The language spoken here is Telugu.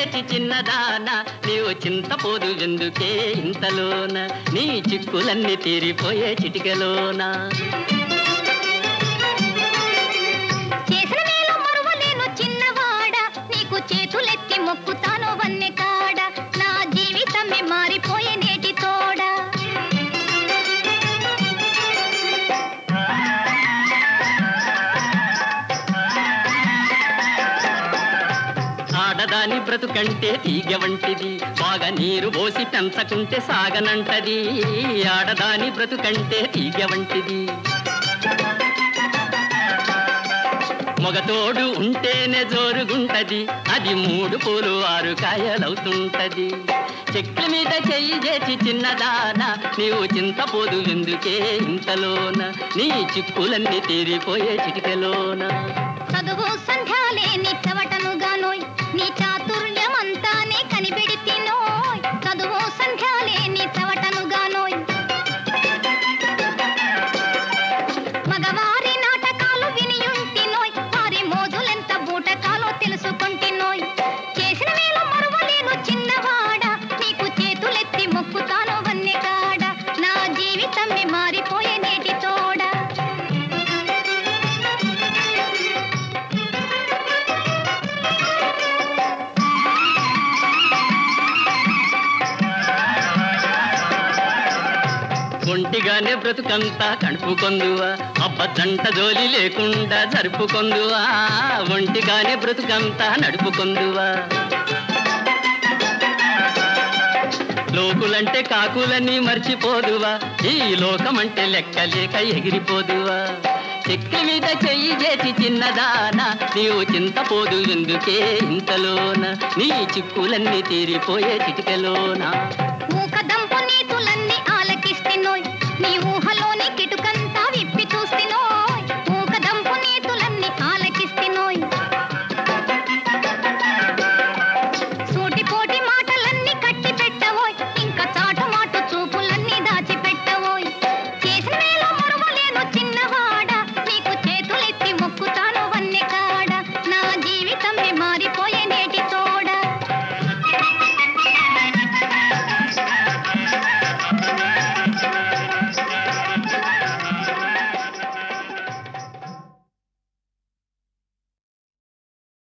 చేసి చిన్నదానా నీవు చింతపోదు ఎందుకే ఇంతలోన నీ చిక్కులన్నీ తీరిపోయే చిటికలోన చేసిన మేలు మరువలేను చిన్నవాడ నీకు చేతులెత్తి మొక్కుతాను వన్నె కాడ నా జీవితమే మారిపోయే నేటి తోడ ఆడదాని బ్రతుకంటే తీగ వంటిది బాగా నీరు పోసి పెంచకుంటే సాగనంటది ఆడదాని బ్రతుకంటే తీగ వంటిది మొగతోడు ఉంటేనే జోరుగుంటది అది 3 పూలు 6 కాయలవుతుంటది చెట్ల మీద చెయ్యి చేసి చిన్నదానా నీవు చింతపోదు ఎందుకే ఇంతలోన నీ చిక్కులన్నీ తీరిపోయే చిటికలోన చదువు సంధ్యాలే నీ చవటను గానోయ్ నీ చాతుర్యమంతానే కనిపెడితినోయ్ చదువు సంధ్యాలే నీ చవటను గానోయ్ మగవారి నాటకాలు వినియుంటినోయ్ వారి మోజులెంత బూటకాలో తెలుసుకుంటినోయ్ చేసిన మేలు మరువలేను చిన్నవాడ నీకు చేతులెత్తి మొక్కుతాను వన్నె కాడ నా జీవితమే మారిపోయే నేటి తోడ ఒంటిగానే బ్రతుకంతా కడుపుకొందువా అబ్బదంట జోలి లేకుండా జరుపుకొందువా ఒంటిగానే బ్రతుకంతా నడుపుకొందువా లోకులంటే కాకులని మర్చిపోదువా ఈ లోకమంటే లెక్కలేక ఎగిరిపోదువా చెక్కి మీద చెయ్యి చేసి చిన్నదానా నీవు చింతపోదు ఎందుకే ఇంతలోన నీ చిక్కులన్నీ తీరిపోయే చిటికలోన